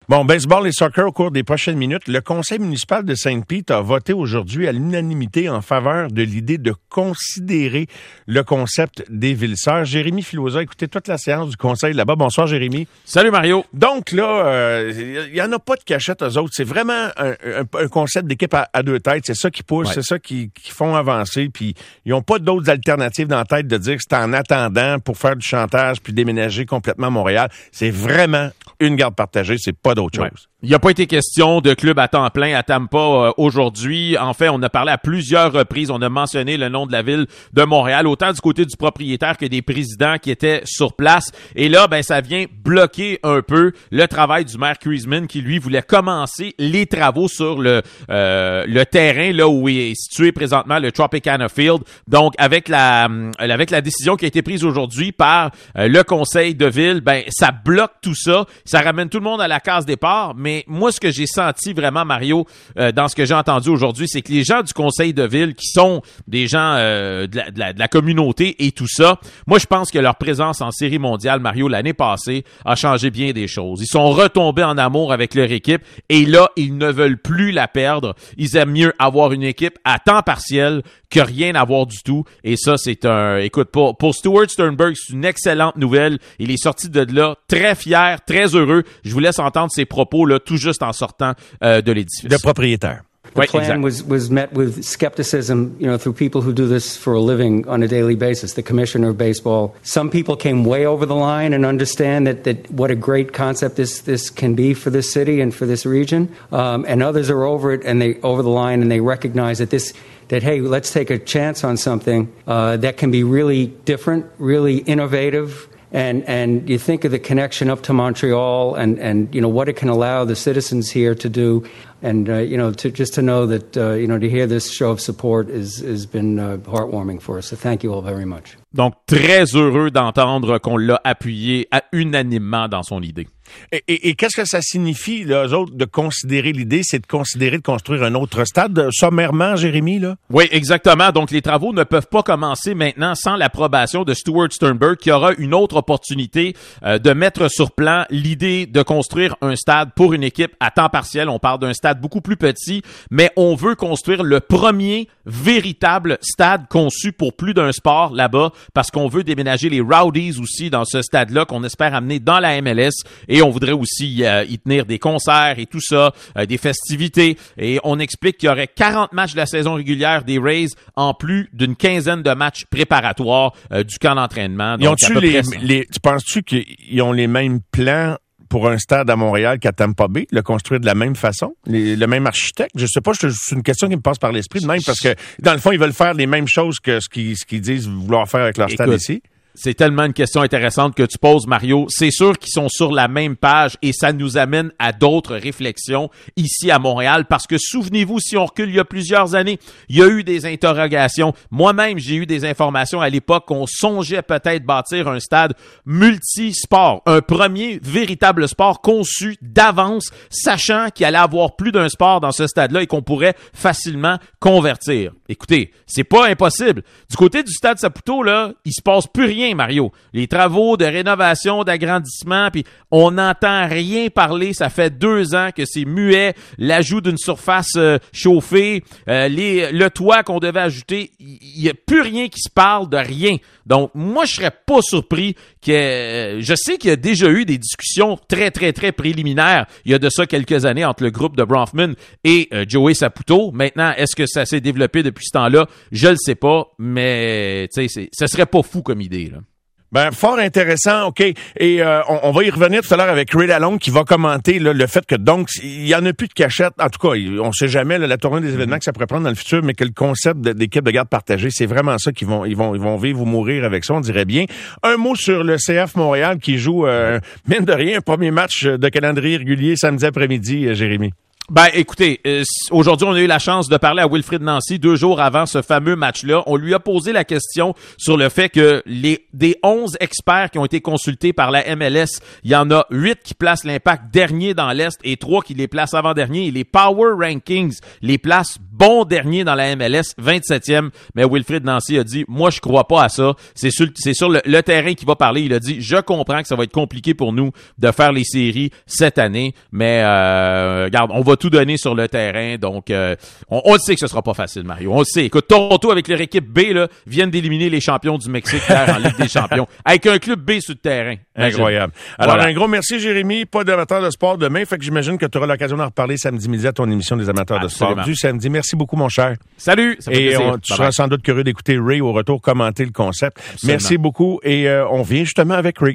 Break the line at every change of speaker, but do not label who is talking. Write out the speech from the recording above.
Bon, baseball et soccer au cours des prochaines minutes. Le conseil municipal de Sainte-Pete a voté aujourd'hui à l'unanimité en faveur de l'idée de considérer le concept des villes-sœurs. Jérémy Filosa, écoutez toute la séance du conseil là-bas. Bonsoir, Jérémy.
Salut, Mario.
Donc là, il y en a pas de cachette aux autres. C'est vraiment un concept d'équipe à deux têtes. C'est ça qui pousse, c'est ça qui font avancer. Puis ils n'ont pas d'autres alternatives dans la tête de dire que c'est en attendant pour faire du chantage puis déménager complètement à Montréal. C'est vraiment une garde partagée. C'est pas d'autre chose.
Ouais. Il n'y a pas été question de club à temps plein à Tampa aujourd'hui. En fait, on a parlé à plusieurs reprises. On a mentionné le nom de la ville de Montréal, autant du côté du propriétaire que des présidents qui étaient sur place. Et là, ça vient bloquer un peu le travail du maire Kriesman qui, lui, voulait commencer les travaux sur le terrain là où est situé présentement le Tropicana Field. Donc, avec la décision qui a été prise aujourd'hui par le conseil de ville, ça bloque tout ça. Ça ramène tout le monde à la case départ. Mais moi, ce que j'ai senti vraiment, Mario, dans ce que j'ai entendu aujourd'hui, c'est que les gens du conseil de ville, qui sont des gens de la communauté et tout ça, moi, je pense que leur présence en série mondiale, Mario, l'année passée, a changé bien des choses. Ils sont retombés en amour avec leur équipe et là, ils ne veulent plus la perdre. Ils aiment mieux avoir une équipe à temps partiel que rien avoir du tout. Et ça, c'est écoute, pour Stuart Sternberg, c'est une excellente nouvelle. Il est sorti de là très fier, très heureux. Je vous laisse entendre ses propos là, tout juste en sortant de l'édifice.
Le propriétaire.
The plan was met with skepticism, through people who do this for a living on a daily basis, the commissioner of baseball. Some people came way over the line and understand that what a great concept this can be for this city and for this region. And others are over the line and they recognize that hey, let's take a chance on something that can be really different, really innovative. And you think of the connection up to Montreal and what it can allow the citizens here to do. And, to know that, to hear this show of support has been heartwarming for us. So thank you all very much.
Donc, très heureux d'entendre qu'on l'a appuyé unanimement dans son idée.
Et qu'est-ce que ça signifie, là, eux autres, de considérer l'idée? C'est de considérer de construire un autre stade, sommairement, Jérémy, là?
Oui, exactement. Donc, les travaux ne peuvent pas commencer maintenant sans l'approbation de Stuart Sternberg, qui aura une autre opportunité de mettre sur plan l'idée de construire un stade pour une équipe à temps partiel. On parle d'un stade beaucoup plus petit, mais on veut construire le premier véritable stade conçu pour plus d'un sport là-bas, parce qu'on veut déménager les Rowdies aussi dans ce stade-là qu'on espère amener dans la MLS. Et on voudrait aussi y tenir des concerts et tout ça, des festivités. Et on explique qu'il y aurait 40 matchs de la saison régulière des Rays en plus d'une quinzaine de matchs préparatoires du camp d'entraînement.
Donc, tu penses-tu qu'ils ont les mêmes plans pour un stade à Montréal qu'à Tampa Bay, le construire de la même façon, le même architecte? Je sais pas, c'est une question qui me passe par l'esprit de même, parce que dans le fond, ils veulent faire les mêmes choses que ce qu'ils disent vouloir faire avec leur stade ici.
C'est tellement une question intéressante que tu poses, Mario. C'est sûr qu'ils sont sur la même page et ça nous amène à d'autres réflexions ici à Montréal parce que souvenez-vous, si on recule il y a plusieurs années, il y a eu des interrogations. Moi-même, j'ai eu des informations à l'époque qu'on songeait peut-être bâtir un stade multisport, un premier véritable sport conçu d'avance, sachant qu'il allait avoir plus d'un sport dans ce stade-là et qu'on pourrait facilement convertir. Écoutez, c'est pas impossible. Du côté du stade Saputo, là, il se passe plus rien, Mario. Les travaux de rénovation, d'agrandissement, puis on n'entend rien parler. Ça fait 2 ans que c'est muet. L'ajout d'une surface chauffée, le toit qu'on devait ajouter, il n'y a plus rien qui se parle de rien. Donc, moi, je serais pas surpris que... je sais qu'il y a déjà eu des discussions très, très, très préliminaires il y a de ça quelques années entre le groupe de Bronfman et Joey Saputo. Maintenant, est-ce que ça s'est développé depuis ce temps-là? Je le sais pas, mais tu sais, ça serait pas fou comme idée, là.
Fort intéressant, OK. Et on va y revenir tout à l'heure avec Ray Lalonde qui va commenter là, le fait que donc il y en a plus de cachette. En tout cas, on sait jamais là, la tournée des événements que ça pourrait prendre dans le futur, mais que le concept d'équipe de garde partagée, c'est vraiment ça qu'ils vont vivre ou mourir avec ça, on dirait bien. Un mot sur le CF Montréal qui joue mine de rien un premier match de calendrier régulier samedi après-midi, Jérémy.
Écoutez, aujourd'hui, on a eu la chance de parler à Wilfrid Nancy 2 jours avant ce fameux match-là. On lui a posé la question sur le fait que des 11 experts qui ont été consultés par la MLS, il y en a 8 qui placent l'Impact dernier dans l'Est et 3 qui les placent avant-dernier. Et les Power Rankings les placent bon dernier dans la MLS, 27e. Mais Wilfried Nancy a dit, moi, je crois pas à ça. C'est sur le terrain qui va parler. Il a dit, je comprends que ça va être compliqué pour nous de faire les séries cette année, mais regarde, on va tout donner sur le terrain. Donc, on le sait que ce sera pas facile, Mario. On le sait. Écoute, Toronto, avec leur équipe B, là, viennent d'éliminer les champions du Mexique hier en Ligue des champions. Avec un club B sur le terrain.
Incroyable. Alors, un gros merci, Jérémy. Pas d'amateur de sport demain, fait que j'imagine que tu auras l'occasion d'en reparler samedi midi à ton émission des amateurs de sport du samedi. Merci beaucoup, mon cher.
Salut! Ça fait plaisir.
Tu seras sans doute curieux d'écouter Ray au retour commenter le concept. Absolument. Merci beaucoup et on vient justement avec Ray.